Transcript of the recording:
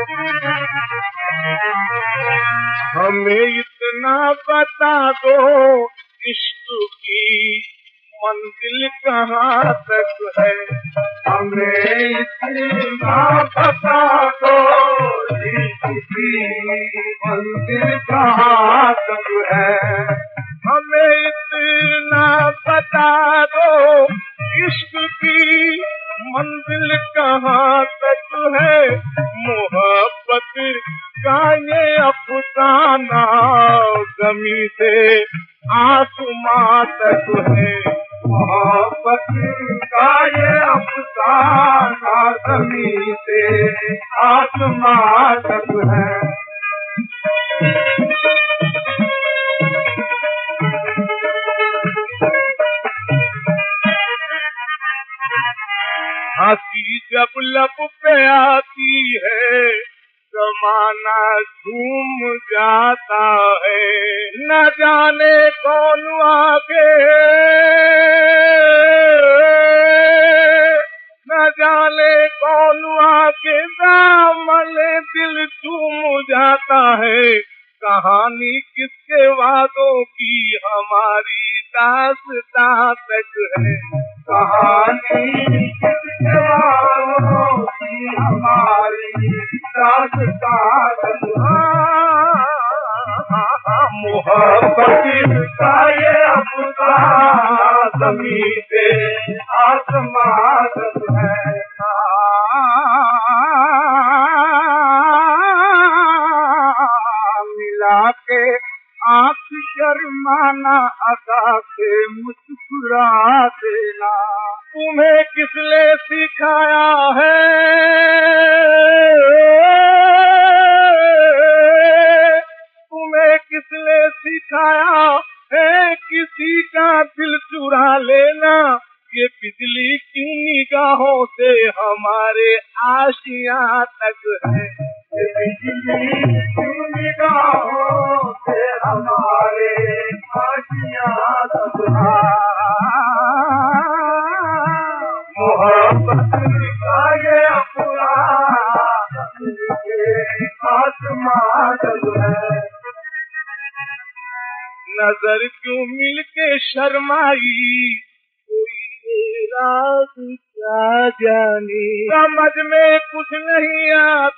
हमें इतना बता दो इश्क की मंजिल कहाँ तक है। हमें इतना बता दो इश्क की मंजिल कहाँ तक है। हमें इतना बता दो इश्क की मंजिल कहाँ तक है। मोहब्बत का ये अफसाना ज़मीं से आसमां तक है। मोहब्बत का ये अफसाना ज़मीं से आसमां तक है। हंसी जब लब पे आती है ज़माना झूम जाता है। न जाने कौन आगे न जाने कौन आगे दामन दिल चूम जाता है। कहानी किसके वादों की हमारी दास्तां तक है। कहानी किसके वादों की हमारी दास्तां तक है। मोहब्बत का ये अफसाना ज़मीं से आसमां तक है। मिला के आँख शर्माना अदा से मुस्कुरा देना। तुम्हें किसने सिखाया है तुम्हें किसने सिखाया है किसी का दिल चुरा लेना। ये बिजली क्यों निगाहों से हमारे आशियाँ तक है। ये बिजली क्यों निगाहों से हमारे आशियाँ तक है। मोहब्बत का ये अफसाना आसमां तक है। नजर क्यों मिलके शर्माई कोई राज क्या जाने। समझ में कुछ नहीं आता